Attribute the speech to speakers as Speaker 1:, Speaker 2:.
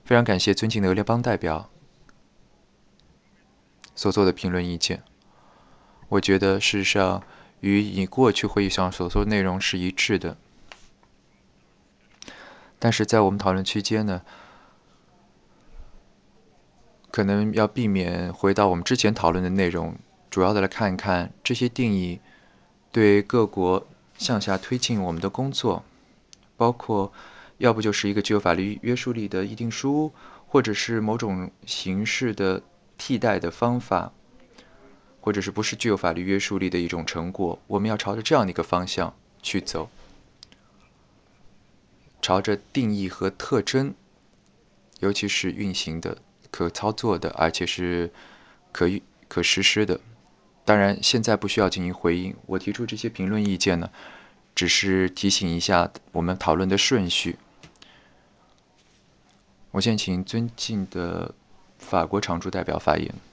Speaker 1: 非常感谢尊敬的俄联邦代表所做的评论意见。我觉得事实上与你过去会议上所说的内容是一致的。但是在我们讨论期间呢，可能要避免回到我们之前讨论的内容，主要的来看一看这些定义对各国向下推进我们的工作，包括要不就是一个具有法律约束力的议定书，或者是某种形式的替代的方法，或者是不是具有法律约束力的一种成果，我们要朝着这样的一个方向去走，朝着定义和特征，尤其是运行的、可操作的，而且是可实施的。当然，现在不需要进行回应。我提出这些评论意见呢，只是提醒一下我们讨论的顺序。我现在请尊敬的法国常驻代表发言。